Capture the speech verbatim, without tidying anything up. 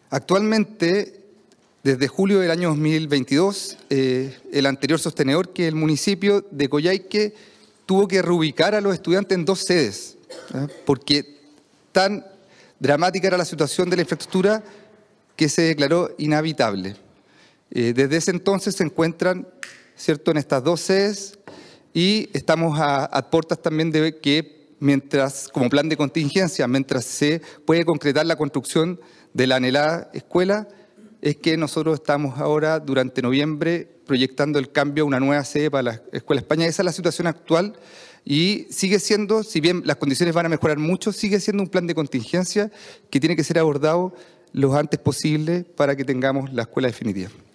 Actualmente, desde julio del año dos mil veintidós, eh, el anterior sostenedor, que es el municipio de Coyhaique, tuvo que reubicar a los estudiantes en dos sedes, ¿eh? porque tan dramática era la situación de la infraestructura que se declaró inhabitable. Eh, desde ese entonces se encuentran, ¿cierto?, en estas dos sedes y estamos a, a puertas también de que, mientras, como plan de contingencia, mientras se puede concretar la construcción de la anhelada escuela, es que nosotros estamos ahora, durante noviembre, proyectando el cambio a una nueva sede para la Escuela España. Esa es la situación actual y sigue siendo, si bien las condiciones van a mejorar mucho, sigue siendo un plan de contingencia que tiene que ser abordado lo antes posible para que tengamos la escuela definitiva.